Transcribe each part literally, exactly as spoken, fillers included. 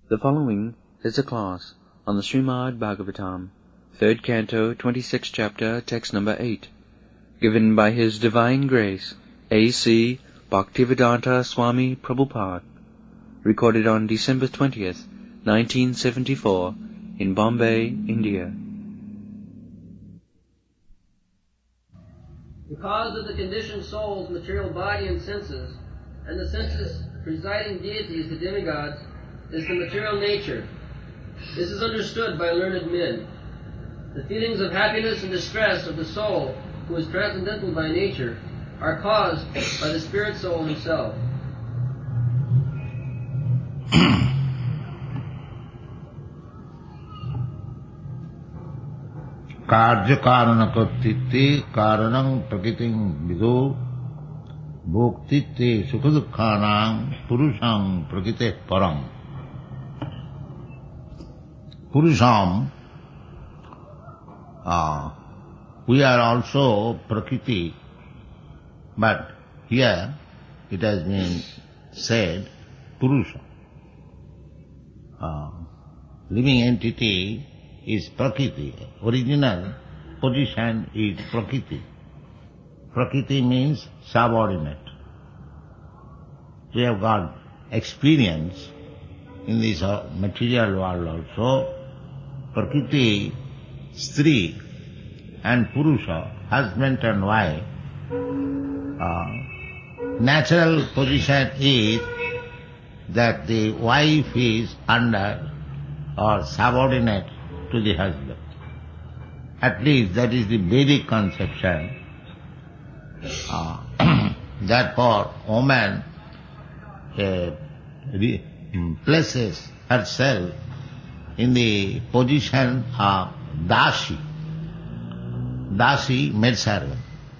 The following is a class on the Srimad Bhagavatam, third canto, twenty-sixth chapter, text number eight, given by His Divine Grace, A C Bhaktivedanta Swami Prabhupada, recorded on December twentieth, nineteen seventy-four, in Bombay, India. Because of the conditioned soul's material body and senses, and the senses presiding deities, the demigods, is the material nature. This is understood by learned men. The feelings of happiness and distress of the soul, who is transcendental by nature, are caused by the spirit soul himself. Karya karana kartite karanam prakritim vido bhoktite sukhadukhanam purusham prakrite param. Purusham, uh, we are also Prakriti, but here it has been said Purusha. Uh, living entity is Prakriti. Original position is Prakriti. Prakriti means subordinate. We have got experience in this material world also. Prakriti, Stri, and Purusha, husband and wife, uh, natural position is that the wife is under or subordinate to the husband. At least that is the Vedic conception. Uh, therefore, woman uh, places herself in the position of Dashi. Dashi, maidservant.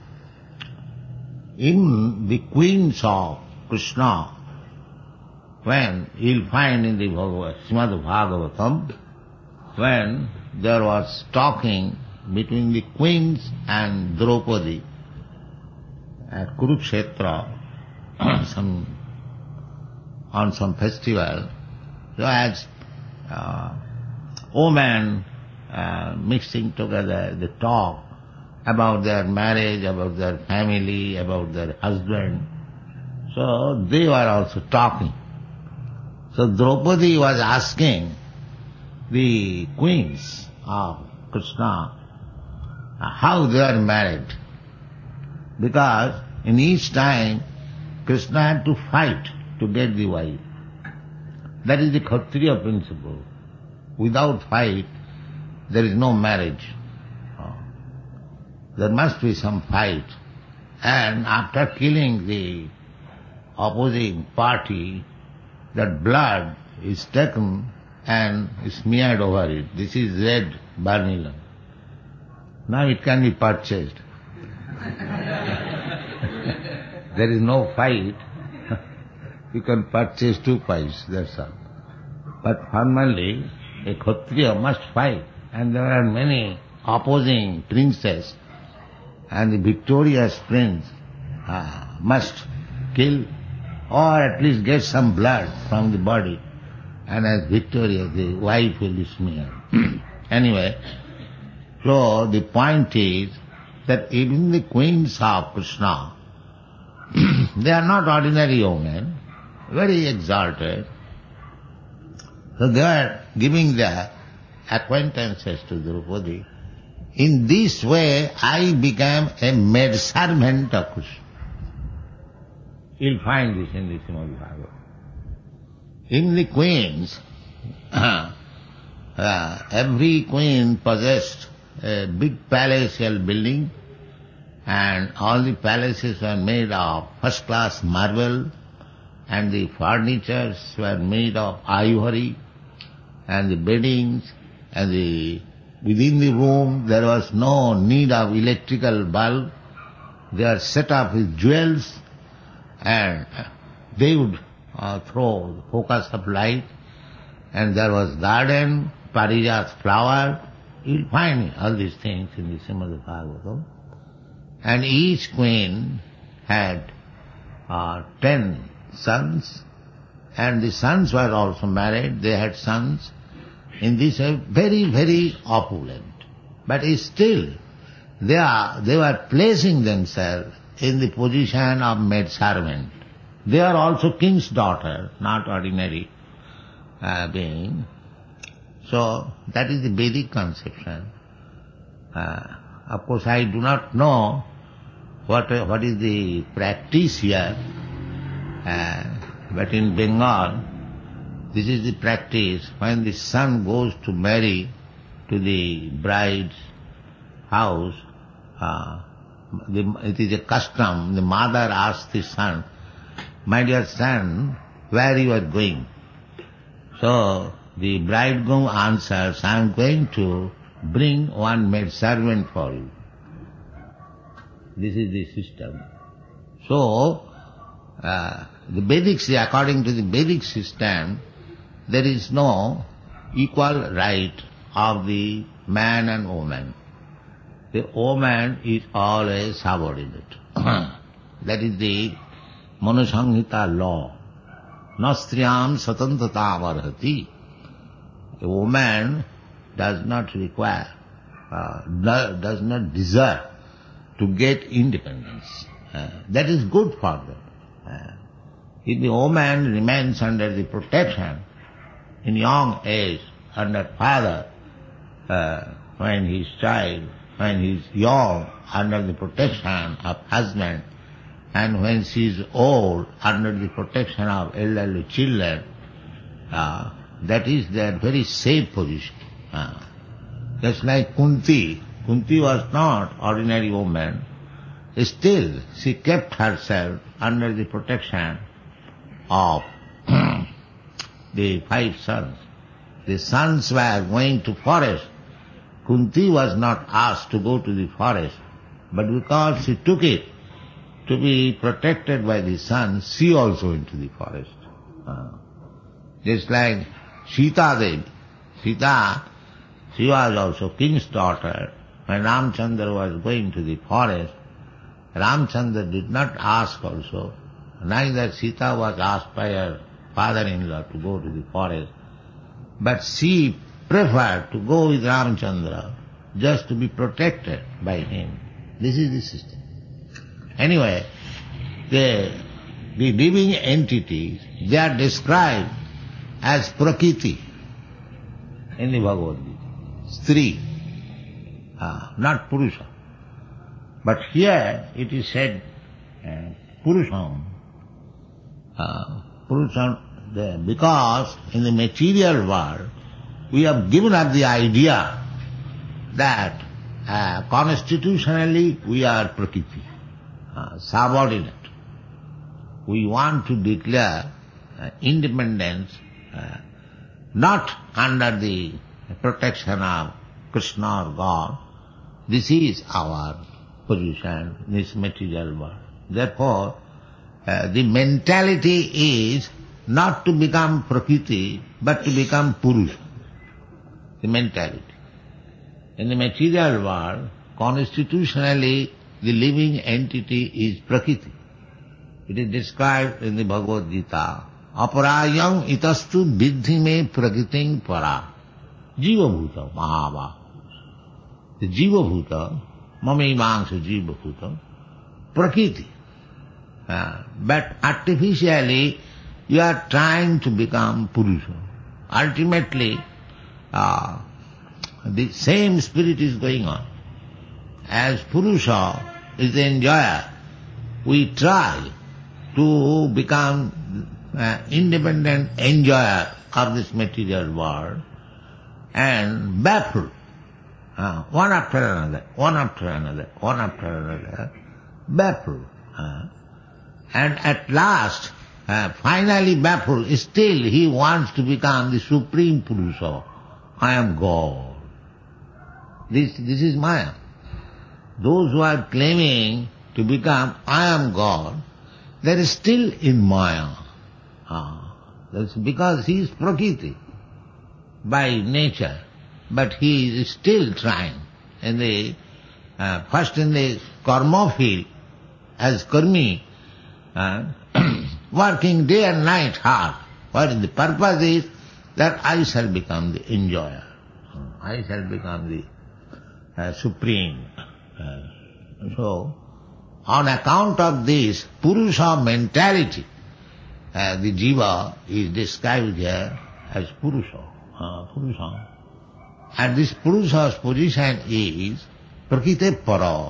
In the queens of Krishna, when you'll find in the Srimad Bhagavatam, when there was talking between the queens and Draupadi at Kurukshetra, some, on some festival, so as uh, women uh, mixing together, they talk about their marriage, about their family, about their husband. So they were also talking. So Draupadi was asking the queens of Krishna how they are married. Because in each time Krishna had to fight to get the wife. That is the Kshatriya principle. Without fight, there is no marriage. There must be some fight. And after killing the opposing party, that blood is taken and smeared over it. This is red barnila. Now it can be purchased. There is no fight. You can purchase two pies, that's all. But formally, a Kshatriya must fight. And there are many opposing princes. And the victorious prince uh, must kill or at least get some blood from the body. And as victorious, the wife will be smeared. Anyway, so the point is that even the queens of Krishna, they are not ordinary women, very exalted. So they are giving their acquaintances to Draupadi. In this way, I became a maidservant of Krishna. You'll find this in the Srimad Bhagavatam. In the queens, uh, uh, every queen possessed a big palatial building, and all the palaces were made of first-class marble, and the furnitures were made of ivory, and the beddings, and the within the room there was no need of electrical bulb. They are set up with jewels, and they would uh, throw focus of light, and there was garden, parijat flower. You'll find all these things in the Srimad Bhagavatam. And each queen had uh, ten sons and the sons were also married, they had sons. In this way, very, very opulent. But still, they are, they were placing themselves in the position of maidservant. They are also king's daughter, not ordinary uh, being. So, that is the Vedic conception. Uh, of course, I do not know what what is the practice here, uh, but in Bengal, this is the practice. When the son goes to marry to the bride's house, uh, the, it is a custom, the mother asks the son, "My dear son, where you are going?" So the bridegroom answers, "I am going to bring one maid servant for you." This is the system. So, uh, the Vedic, according to the Vedic system, there is no equal right of the man and woman. The woman is always subordinate. That is the Manusanghita law. Nastriyam satantrata varhati. A woman does not require, uh, does not deserve to get independence. Uh, that is good for them. Uh, if the woman remains under the protection in young age, under father, uh, when he is child, when he is young, under the protection of husband, and when she is old, under the protection of elderly children, uh, that is their very safe position. Uh, just like Kunti. Kunti was not ordinary woman. Still, she kept herself under the protection of the five sons. The sons were going to forest. Kunti was not asked to go to the forest, but because she took it to be protected by the sons, she also went to the forest. Uh, just like Sita Devi. Sita, she was also king's daughter. When Ramchandra was going to the forest, Ramchandra did not ask also. Neither Sita was asked by her father-in-law to go to the forest. But she preferred to go with Ramchandra just to be protected by him. This is the system. Anyway, the, the living entities, they are described as Prakriti in the Bhagavad Gita. Stri. Uh, not Purusha. But here it is said uh, Purusham. Uh, Purusham, the, because in the material world we have given up the idea that uh, constitutionally we are Prakriti, uh, subordinate. We want to declare uh, independence uh, not under the protection of Krishna or God. This is our position in this material world. Therefore, uh, the mentality is not to become Prakriti, but to become Purusha. The mentality. In the material world, constitutionally, the living entity is Prakriti. It is described in the Bhagavad Gita, Aparayam itastu viddhi me prakritim para. Jiva bhuta mahava. The jiva bhuta, mamaivangsha jiva bhuta, prakriti. Uh, but artificially, you are trying to become Purusha. Ultimately, uh, the same spirit is going on. As Purusha is the enjoyer, we try to become uh, independent enjoyer of this material world and baffle uh, one after another, one after another, one after another, baffle. Uh, and at last, uh, finally baffled, still he wants to become the Supreme Purusha. I am God. This, this is Maya. Those who are claiming to become I am God, they are still in Maya. Ah, that's because he is Prakriti by nature, but he is still trying. In the uh, first in the karma field, as karmi, uh, working day and night hard But the purpose is that I shall become the enjoyer. I shall become the uh, supreme. Uh, so, on account of this Purusha mentality, uh, the jiva is described here as Purusha. Uh, Purusha. And this Purusha's position is Prakite Para.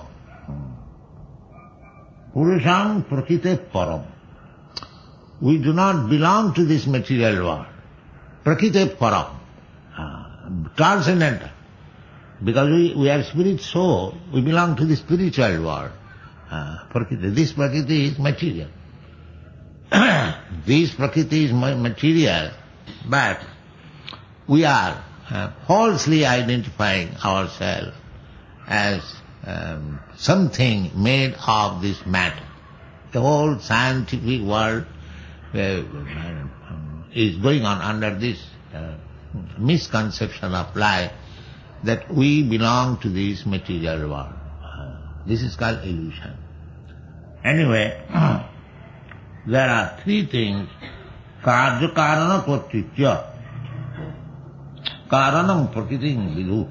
Purusham Prakite Param. We do not belong to this material world. Prakite Param. Uh, transcendental. Because we, we are spirit soul, we belong to the spiritual world. Uh, Prakriti. This Prakriti is material. This Prakriti is material, but we are uh, falsely identifying ourselves as um, something made of this matter. The whole scientific world uh, is going on under this uh, misconception of life that we belong to this material world. Uh, this is called illusion. Anyway, there are three things. Karya karana kotitya. Karanam prakritim vidu.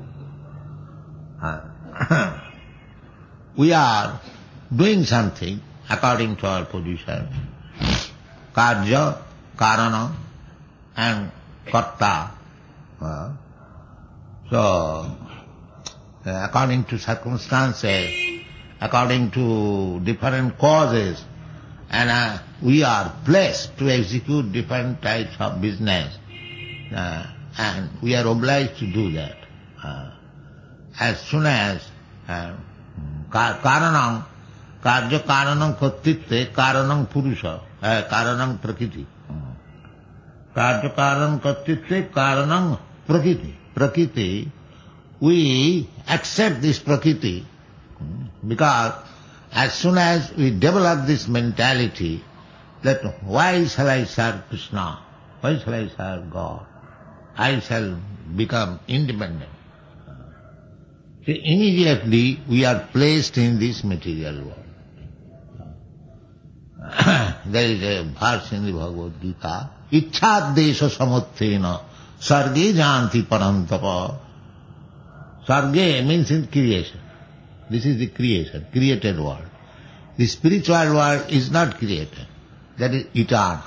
We are doing something according to our position. Karya, karana and karta. Uh, so, uh, according to circumstances, according to different causes, and uh, we are blessed to execute different types of business, uh, and we are obliged to do that. Uh, as soon as uh, karanam, karya karanam kattitte, karanam purusha, uh, karanam prakriti. Karya karanam kattitte, karanam prakriti. Prakriti, we accept this prakriti because as soon as we develop this mentality that why shall I serve Krishna, why shall I serve God, I shall become independent. So immediately we are placed in this material world. There is a verse in the Bhagavad Gita, Ichchadesha samuttena sarge janti parantapa. Sarge means in creation. This is the creation, created world. The spiritual world is not created. That is eternal.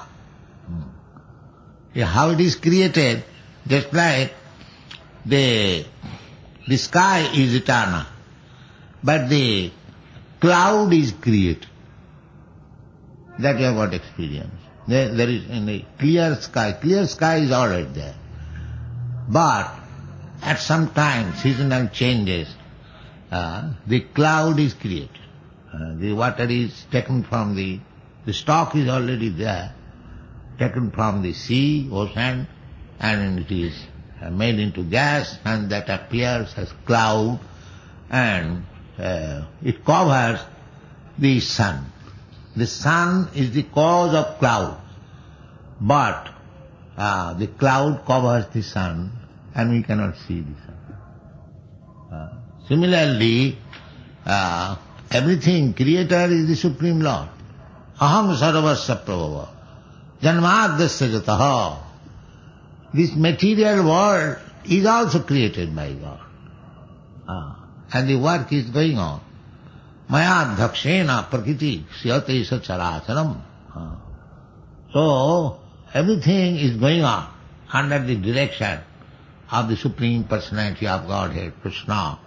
Hmm. How it is created, just like the, the sky is eternal, but the cloud is created. That you have got experience. There, there is in the clear sky, clear sky is already there. But at some time, seasonal changes, uh, the cloud is created. Uh, the water is taken from the, the stock is already there, taken from the sea, ocean, and it is made into gas, and that appears as cloud, and uh, it covers the sun. The sun is the cause of cloud, but uh, the cloud covers the sun, and we cannot see the sun. Uh, similarly, uh, everything, Creator is the Supreme Lord. Aham sarvasya prabhava. Janmadasya jataha. This material world is also created by God. Uh, and the work is going on. Maya dhakshena prakriti siyate sa characharam. Uh, so, everything is going on under the direction of the Supreme Personality of Godhead, Krishna.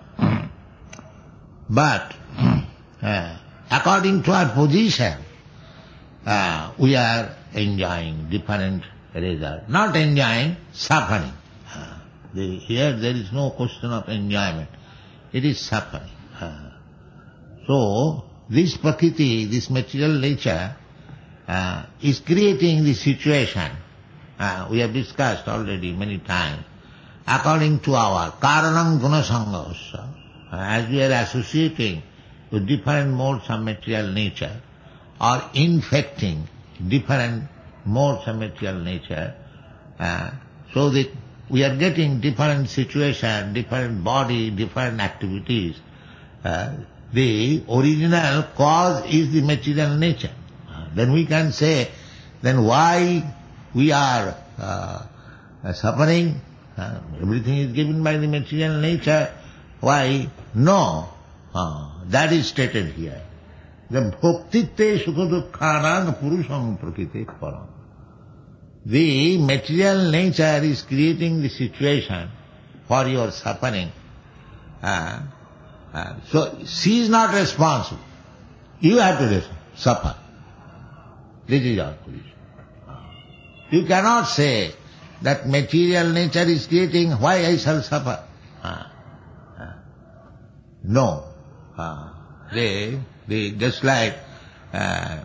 But, uh, according to our position, uh, we are enjoying different results. Not enjoying, suffering. Uh, the, here there is no question of enjoyment. It is suffering. Uh, so, this Prakriti, this material nature, uh, is creating the situation. Uh, we have discussed already many times. According to our Karanam Gunasangavasya, uh, as we are associating with different modes of material nature, or infecting different modes of material nature, uh, so that we are getting different situation, different body, different activities. Uh, the original cause is the material nature. Uh, then we can say, then why we are uh, uh, suffering, uh, everything is given by the material nature. Why? No. Uh, that is stated here. The bhoktitte sukha-dukkhanam purusham prakriti param. The material nature is creating the situation for your suffering. Uh, uh, so she is not responsible. You have to suffer. This is our position. You cannot say that material nature is creating, why I shall suffer? Uh, uh, no. Uh, they, they just like, uh,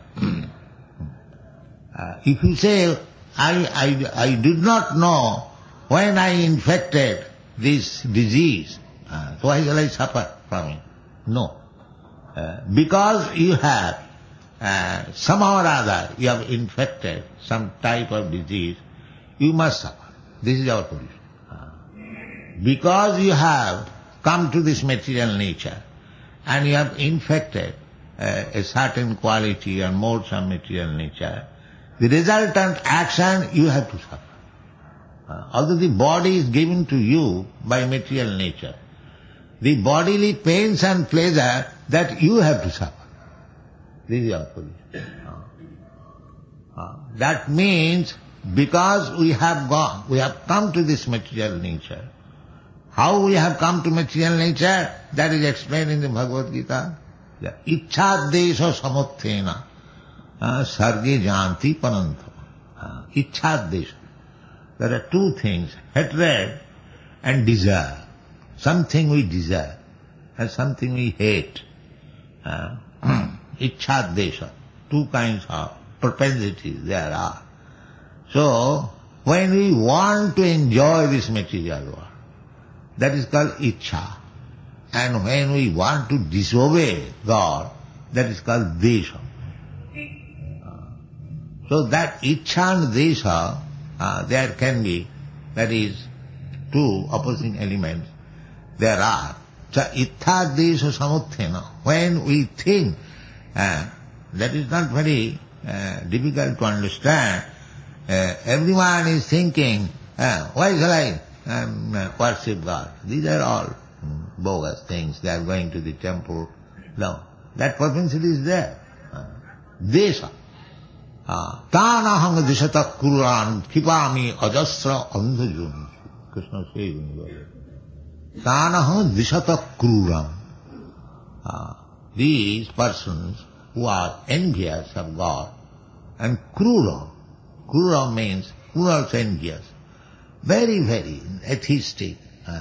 uh, if you say, I, I, I did not know when I infected this disease, uh, so why shall I suffer from it? No. Uh, because you have, uh, somehow or other, you have infected some type of disease, you must suffer. This is our position. Uh, because you have come to this material nature, and you have infected uh, a certain quality or modes of material nature, the resultant action you have to suffer. Uh, although the body is given to you by material nature, the bodily pains and pleasure that you have to suffer. This is our position. Uh, uh, that means because we have gone, we have come to this material nature. How we have come to material nature, that is explained in the Bhagavad Gita. Ichchadesha samuthena sarge janti panantha. Ichchadesha. There are two things, hatred and desire. Something we desire and something we hate. Uh, Ichchadesha. Two kinds of propensities there are. So, when we want to enjoy this material world, that is called Ichcha. And when we want to disobey God, that is called Desha. Uh, so that Ichcha and Desha, uh, there can be, that is, two opposing elements. There are. So, Ittha Desha Samuthena. When we think, uh, that is not very uh, difficult to understand. Uh, everyone is thinking, uh, why shall I um, uh, worship God? These are all um, bogus things. They are going to the temple. No, that propensity is there. Uh, desha. Tanaham dishata kuran kipami ajasra andhajun. Krishna says in the Bible. Tanaham dishata kuran. These persons who are envious of God, and krura. Krura means, krura also envious. Very, very atheistic.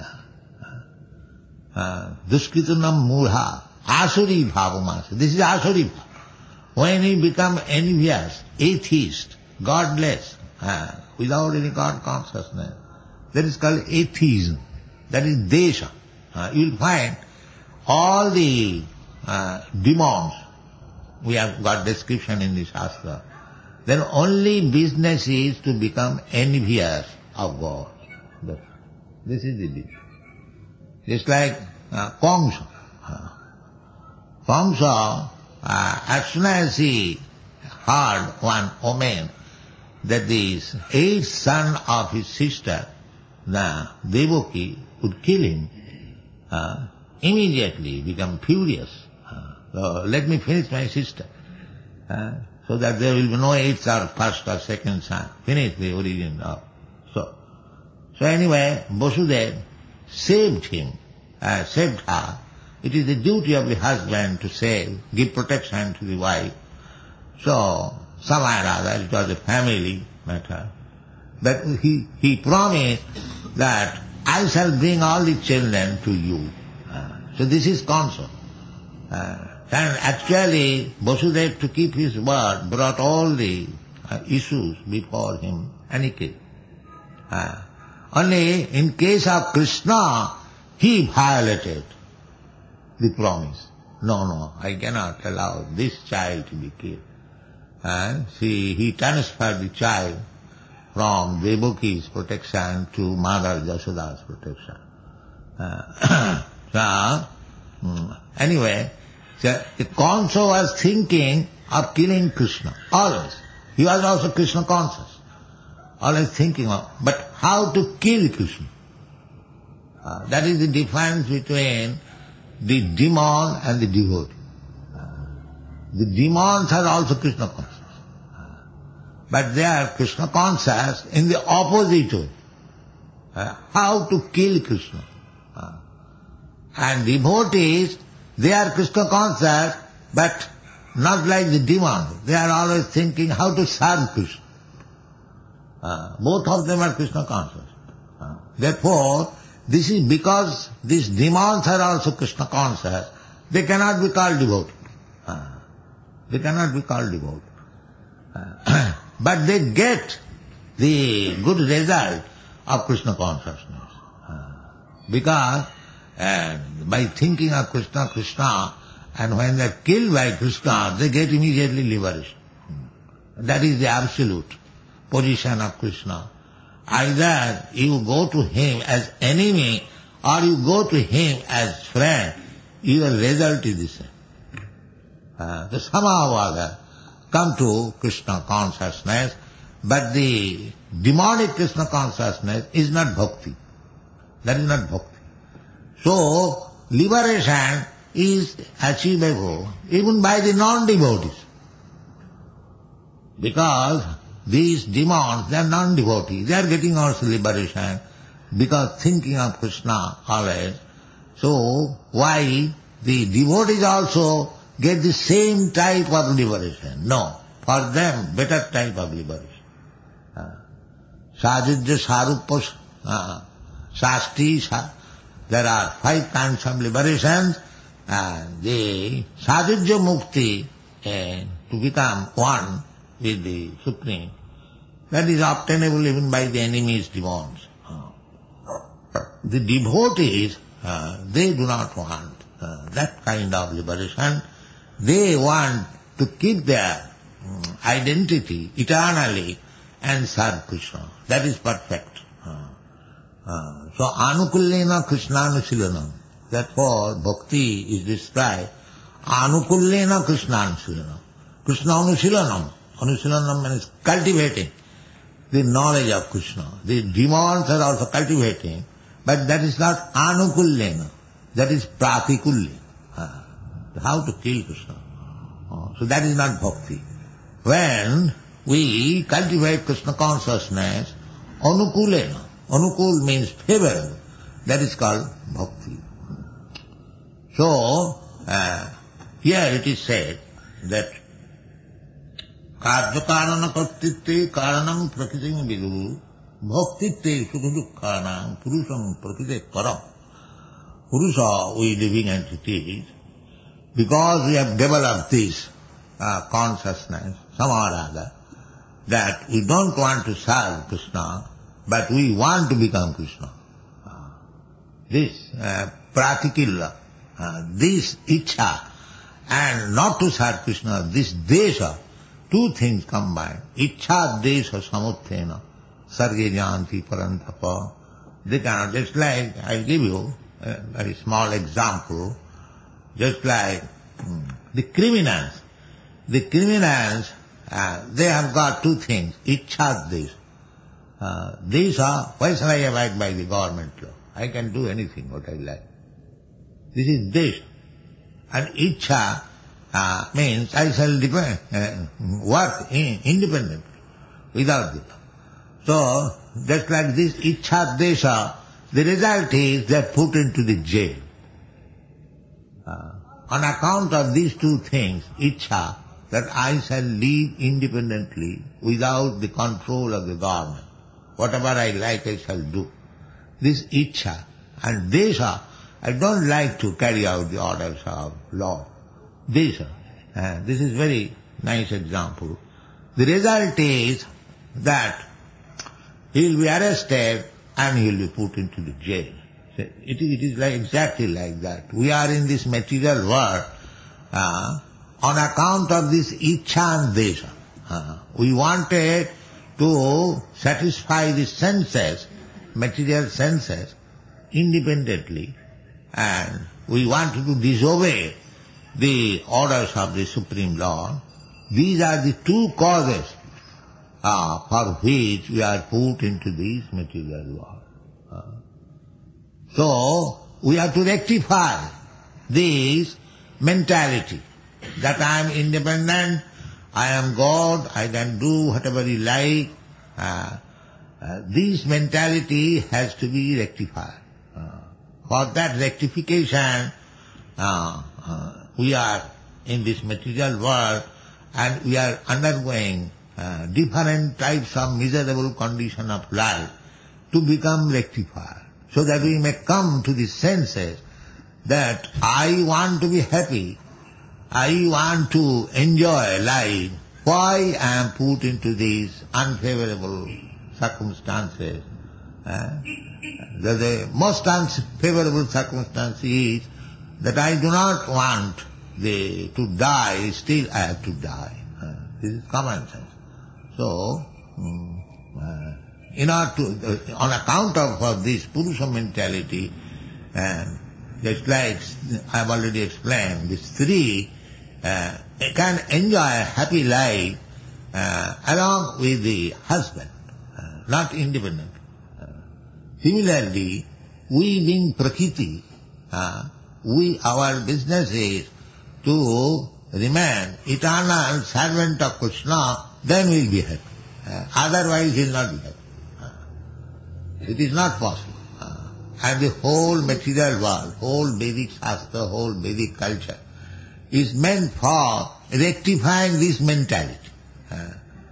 Duskritanam murha. Asuri bhavamasa. This is asuri bhava. When we become envious, atheist, godless, uh, without any God consciousness, that is called atheism. That is desha. Uh, you will find all the uh, demons, we have got description in the Shastra, their only business is to become envious of God. This is the business. Just like uh, Kamsa. Uh, Kamsa, uh, as soon as he heard one omen that the eighth son of his sister, the Devaki, would kill him, uh, immediately become furious. Uh, so let me finish my sister. Uh, so that there will be no eighth or first or second son. Finish the origin of. So, so anyway, Vasudeva saved him, uh, saved her. It is the duty of the husband to save, give protection to the wife. So, somehow or other, it was a family matter. But he, he promised that I shall bring all the children to you. Uh, so this is Kamsa. Uh, and actually, Vasudeva, to keep his word, brought all the uh, issues before him and he killed. Uh, only in case of Krishna, he violated the promise. No, no, I cannot allow this child to be killed. And see, he transferred the child from Devaki's protection to Mother Yashoda's protection. Uh, so, um, anyway, so Kamsa was thinking of killing Krishna, always. He was also Krishna conscious. always thinking of, but how to kill Krishna. Uh, that is the difference between the demon and the devotee. Uh, the demons are also Krishna conscious. Uh, but they are Krishna conscious in the opposite way. Uh, how to kill Krishna. Uh, and devotees, they are Krishna conscious, but not like the demons. They are always thinking how to serve Krishna. Uh, both of them are Krishna conscious. Uh, therefore, this is because these demons are also Krishna conscious, they cannot be called devotees. Uh, they cannot be called devotees. Uh, but they get the good result of Krishna consciousness. Uh, because uh, by thinking of Krishna, Krishna, and when they are killed by Krishna, they get immediately liberation. That is the absolute position of Krishna. Either you go to him as enemy or you go to him as friend, your result is the same. Uh, so somehow or other come to Krishna consciousness, but the demonic Krishna consciousness is not bhakti. That is not bhakti. So, liberation is achievable even by the non-devotees. Because these demons, they are non-devotees. They are getting also liberation because thinking of Krishna always. So, why the devotees also get the same type of liberation? No. For them, better type of liberation. Sajujya, Sarupya, uh, Shasti, sa, there are five kinds of liberations. Uh, the Sajujya Mukti, uh, to become one with the Supreme, that is obtainable even by the enemies, demons. Uh, the devotees, uh, they do not want uh, that kind of liberation. They want to keep their um, identity eternally and serve Krishna. That is perfect. Uh, uh, so, anukullena Krishnanushilanam. Therefore, bhakti is described anukullena Krishnanushilanam. Krishnanushilanam. Anushilanam means cultivating the knowledge of Krishna. The demons are also cultivating, but that is not anukullena. That is pratikullena. Uh, how to kill Krishna. Uh, so that is not bhakti. When we cultivate Krishna consciousness, anukulena. Anukul means favorable. That is called bhakti. So, uh, here it is said that karya karana kartitte karanam prakritim vidu bhaktitte sukha-dukkhanam purusam prakrite param. Purusa, we living entities, because we have developed this uh, consciousness, somehow or other, that we don't want to serve Krishna, but we want to become Krishna. Uh, this uh, pratikilla, uh, this ichha, and not to serve Krishna, this desha, two things combined. Ichha desha samuthena, sarge janti parantapa. They cannot, just like, I'll give you a very small example, just like hmm, the criminals. The criminals, uh, they have got two things, ichha desha. Uh, these are, why shall I abide by the government law? I can do anything what I like. This is this. And ichha uh, means I shall depend, uh, work in, independently, without the law. So, just like this ichha desha, the result is they are put into the jail. Uh, on account of these two things, ichha, that I shall live independently without the control of the government. Whatever I like, I shall do. This ichha and desha, I don't like to carry out the orders of law. Desha. Uh, this is very nice example. The result is that he will be arrested and he will be put into the jail. It, it is like exactly like that. We are in this material world uh, on account of this ichha and desha. Uh, we wanted to satisfy the senses, material senses, independently, and we wanted to disobey the orders of the Supreme Lord. These are the two causes uh, for which we are put into this material world. Uh, so, we have to rectify this mentality that I am independent, I am God, I can do whatever you like. Uh, uh, this mentality has to be rectified. Uh, for that rectification, uh, uh, we are in this material world and we are undergoing uh, different types of miserable condition of life to become rectified, so that we may come to the senses that I want to be happy, I want to enjoy life. Why I am put into these unfavorable circumstances? Uh, the, the most unfavorable circumstance is that I do not want the, to die, still I have to die. Uh, this is common sense. So, um, uh, in order to, uh, on account of, of this Purusha mentality, and just like I have already explained, these three uh, can enjoy a happy life uh, along with the husband, uh, not independent. Uh, similarly, we being Prakriti, uh, we, our business is to remain eternal servant of Krishna, then we will be happy. Uh, otherwise we will not be happy. Uh, it is not possible. Uh, and the whole material world, whole Vedic Shastra, whole Vedic culture is meant for rectifying this mentality, uh,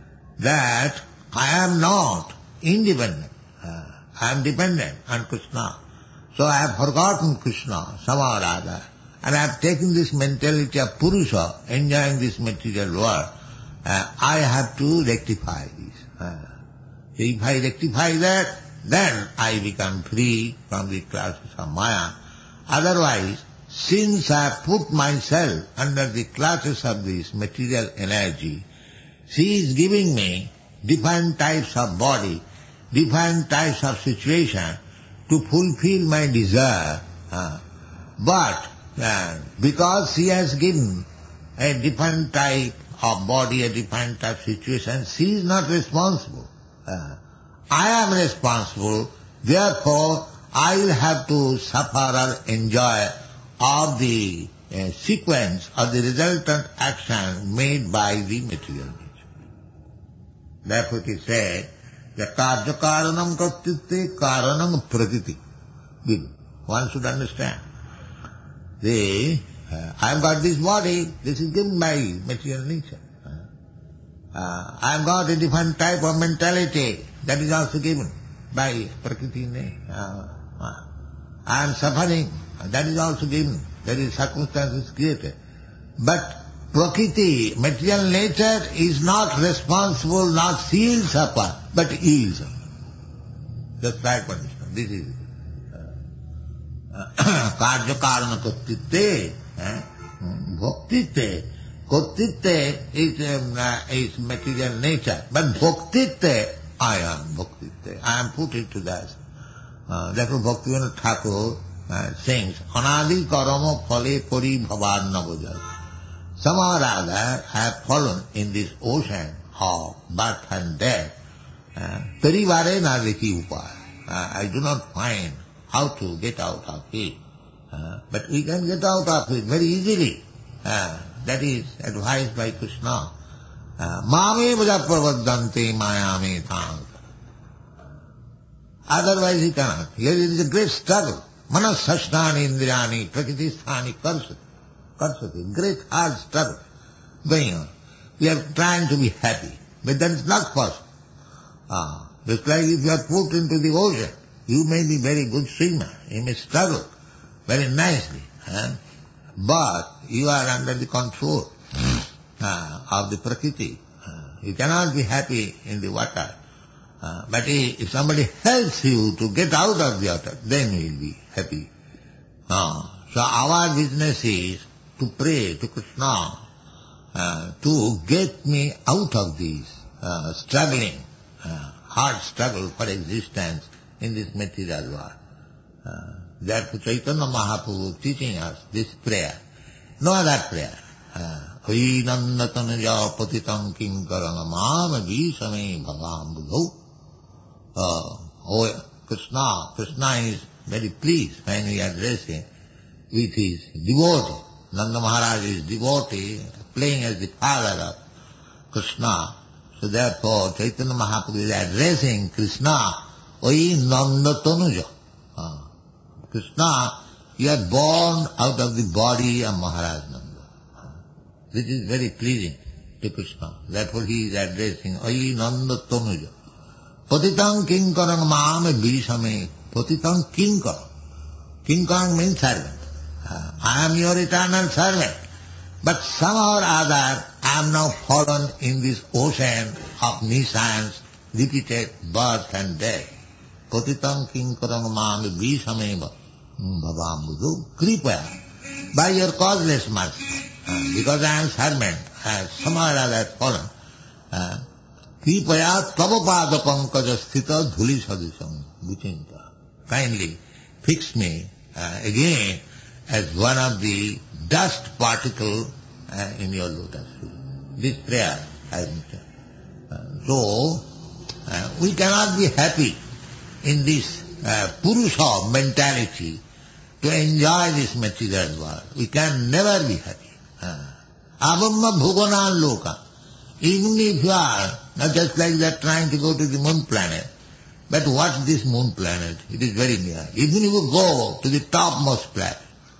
that I am not independent, uh, I am dependent on Krishna. So I have forgotten Krishna somehow or other, and I have taken this mentality of Purusha, enjoying this material world. Uh, I have to rectify this. Uh, if I rectify that, then I become free from the clutches of Maya. Otherwise, since I have put myself under the clutches of this material energy, she is giving me different types of body, different types of situation to fulfill my desire. Uh, but uh, because she has given a different type of body, a different type of situation, she is not responsible. Uh, I am responsible, therefore I will have to suffer or enjoy of the uh, sequence or the resultant action made by the material nature. Therefore it is said that karya karanam kartitte karanam prakriti. One should understand. The, uh, I have got this body, this is given by material nature. Uh, uh, I have got a different type of mentality, that is also given by prakriti. Uh, uh, I am suffering, that is also given, that is circumstances created. But Prakriti, material nature, is not responsible, not she will suffer, but he will suffer. Just like punishment. This is karya karana kotitte, bhaktitte. Kotitte is, um, uh, is material nature, but bhaktitte, I am bhaktitte. I am put into that. Uh, therefore Bhaktivinoda Thakur uh, sings, Anadi karama phale pari bhavan navajal. Somehow or other I have fallen in this ocean of birth and death. Parivare nariki upaya. I do not find how to get out of it. Uh, but we can get out of it very easily. Uh, that is advised by Krishna. Mame vajapravadante mayame tang. Otherwise he cannot. Here it is a great struggle. Manas sasnani indriyani prakriti sthani karsati. Karsati. Great hard struggle going on. We are trying to be happy, but that is not possible. Ah, just like if you are put into the ocean, you may be very good swimmer, you may struggle very nicely, eh? But you are under the control uh, of the Prakriti. Uh, you cannot be happy in the water. Uh, but if somebody helps you to get out of the water, then you will be happy. Uh, so our business is to pray to Krishna uh, to get me out of this uh, struggling, uh, hard struggle for existence in this material world. Uh, therefore Chaitanya Mahaprabhu teaching us this prayer. No other prayer. Hoyi nandatanuja patitam kinkarana mama visame bhagambudho. Oh, Krishna, Krishna is very pleased when he addresses with his devotee. Nanda Maharaj is devotee, playing as the father of Krishna. So therefore, Chaitanya Mahaprabhu is addressing Krishna, Oi Nanda Tanuja. Uh, Krishna, you are born out of the body of Maharaj Nanda. Uh, this is very pleasing to Krishna. Therefore he is addressing Oi Nanda Tanuja. Patitang kinkarang maame bisame. Patitang kinkar. Kinkar means servant. Uh, I am your eternal servant. But somehow or other, I am now fallen in this ocean of nescience, repeated birth and death. Patitam kinkarang mami visameva bhavambudu kripaya. By your causeless mercy, uh, because I am servant, I have somehow or other fallen. Uh, kripaya tavapada pankaja sthita dhuli sadisam vichinta. Kindly fix me uh, again as one of the dust particle uh, in your lotus feet. This prayer has been said. Uh, so, uh, we cannot be happy in this uh, Purusha mentality to enjoy this material world. We can never be happy. Abhamma bhugana loka. Even if you are not just like that trying to go to the moon planet, but what's this moon planet? It is very near. Even if you go to the topmost planet,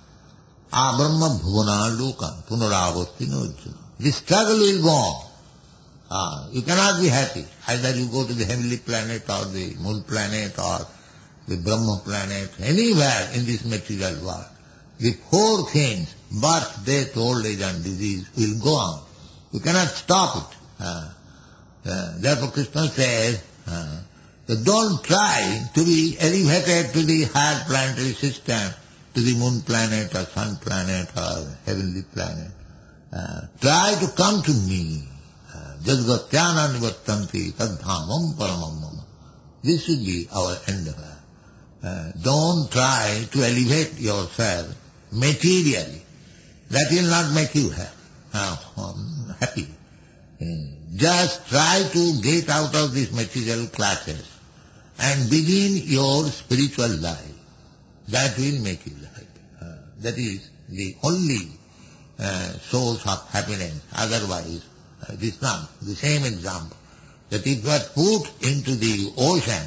Abrahma bhuvana loka punaravasti nojjana. The struggle will go on. Ah, you cannot be happy. Either you go to the heavenly planet or the moon planet or the Brahma planet, anywhere in this material world. The four things, birth, death, old age and disease, will go on. You cannot stop it. Ah, ah, therefore Krishna says, ah, that don't try to be elevated to the higher planetary system, to the moon planet or sun planet or heavenly planet. Uh, try to come to me. Jadgatyana nivattanti tadhamam paramam mama. This should be our endeavor. Uh, don't try to elevate yourself materially. That will not make you happy. Uh, um, happy. Uh, just try to get out of these material classes and begin your spiritual life. That will make you happy. Uh, that is the only uh, source of happiness. Otherwise, uh, this is not the same example. That if you are put into the ocean,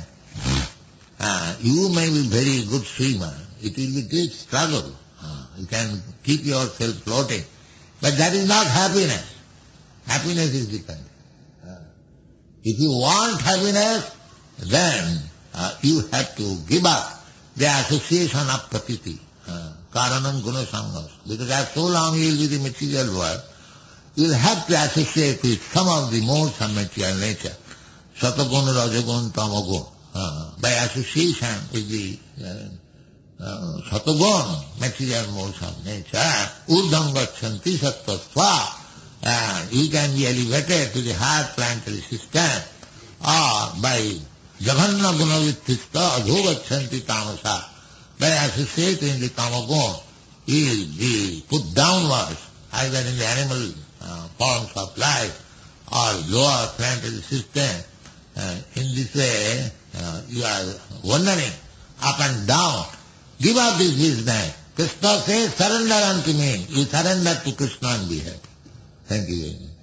uh, you may be very good swimmer. It will be great struggle. Uh, you can keep yourself floating. But that is not happiness. Happiness is different. Uh, if you want happiness, then uh, you have to give up the association of prakriti, uh, karanam guna sangas. Because as so long you will be the material world, you will have to associate with some of the modes of material nature. Satagun, rajagun, tamagun. Uh, by association with the uh, uh, satagun, material modes of nature, urdham gachanti sattva. Uh, you can be elevated to the higher planetary system, or by Jaganna Gunavittista Adhogachanti Tamasa. By associating the Tamagun, he will be put downwards, either in the animal uh, forms of life or lower planetary system. Uh, in this way, uh, you are wandering up and down. Give up this business. Krishna says, surrender unto me. You surrender to Krishna and be happy. Thank you very much.